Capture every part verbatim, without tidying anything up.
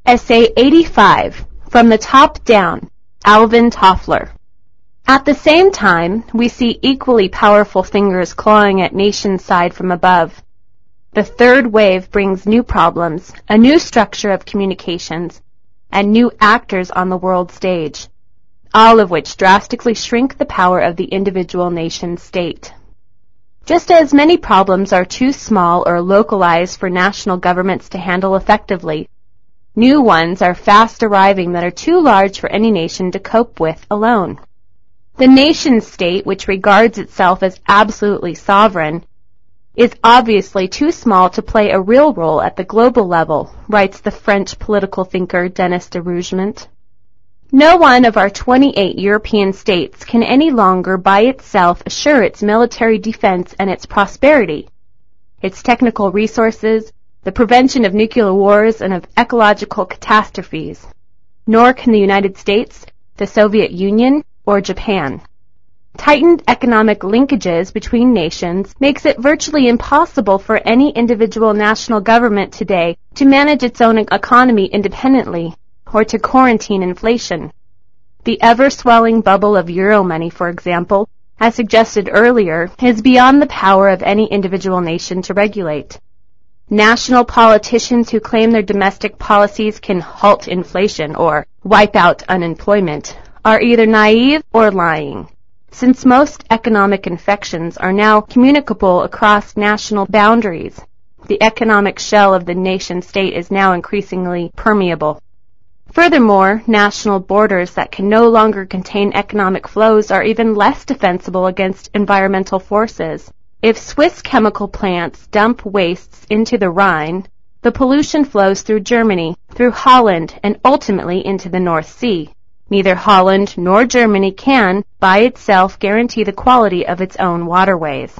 Essay eighty-five, From the Top Down, Alvin Toffler. At the same time, we see equally powerful fingers clawing at nations' side from above. The third wave brings new problems, a new structure of communications, and new actors on the world stage, all of which drastically shrink the power of the individual nation-state. Just as many problems are too small or localized for national governments to handle effectively, new ones are fast arriving that are too large for any nation to cope with alone. The nation-state, which regards itself as absolutely sovereign, is obviously too small to play a real role at the global level, writes the French political thinker Denis de Rougemont. No one of our twenty-eight European states can any longer by itself assure its military defense and its prosperity, its technical resources, the prevention of nuclear wars and of ecological catastrophes, nor can the United States, the Soviet Union, or Japan. Tightened economic linkages between nations makes it virtually impossible for any individual national government today to manage its own economy independently or to quarantine inflation. The ever-swelling bubble of euro money, for example, as suggested earlier, is beyond the power of any individual nation to regulate. National politicians who claim their domestic policies can halt inflation or wipe out unemployment are either naive or lying. Since most economic infections are now communicable across national boundaries, the economic shell of the nation-state is now increasingly permeable. Furthermore, national borders that can no longer contain economic flows are even less defensible against environmental forces. If Swiss chemical plants dump wastes into the Rhine, the pollution flows through Germany, through Holland, and ultimately into the North Sea. Neither Holland nor Germany can, by itself, guarantee the quality of its own waterways.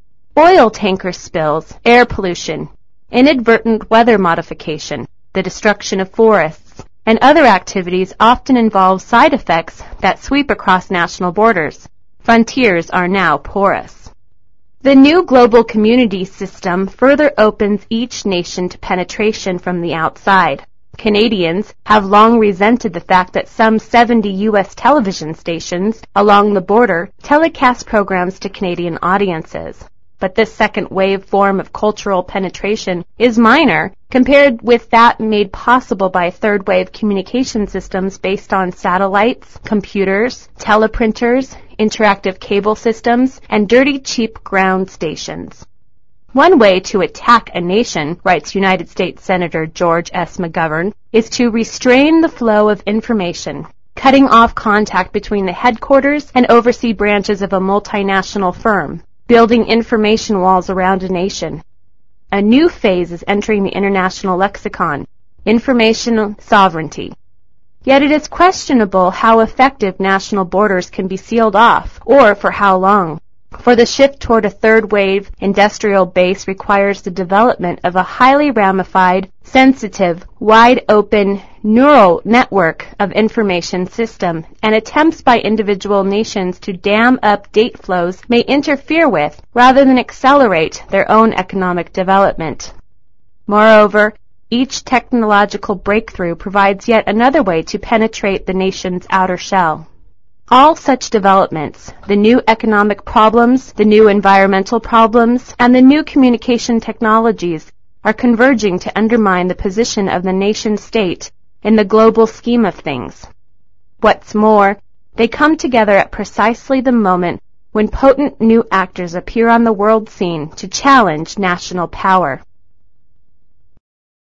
Oil tanker spills, air pollution, inadvertent weather modification, the destruction of forests, and other activities often involve side effects that sweep across national borders. Frontiers are now porous. The new global community system further opens each nation to penetration from the outside. Canadians have long resented the fact that some seventy U S television stations along the border telecast programs to Canadian audiences. But this second wave form of cultural penetration is minor compared with that made possible by third wave communication systems based on satellites, computers, teleprinters, interactive cable systems, and dirty cheap ground stations. One way to attack a nation, writes United States Senator George S. McGovern, is to restrain the flow of information, cutting off contact between the headquarters and overseas branches of a multinational firm, building information walls around a nation. A new phase is entering the international lexicon, informational sovereignty. Yet it is questionable how effective national borders can be sealed off, or for how long. For the shift toward a third wave industrial base requires the development of a highly ramified, sensitive, wide-open neural network of information system, and attempts by individual nations to dam up data flows may interfere with, rather than accelerate, their own economic development. Moreover, each technological breakthrough provides yet another way to penetrate the nation's outer shell. All such developments, the new economic problems, the new environmental problems, and the new communication technologies, are converging to undermine the position of the nation-state in the global scheme of things. What's more, they come together at precisely the moment when potent new actors appear on the world scene to challenge national power.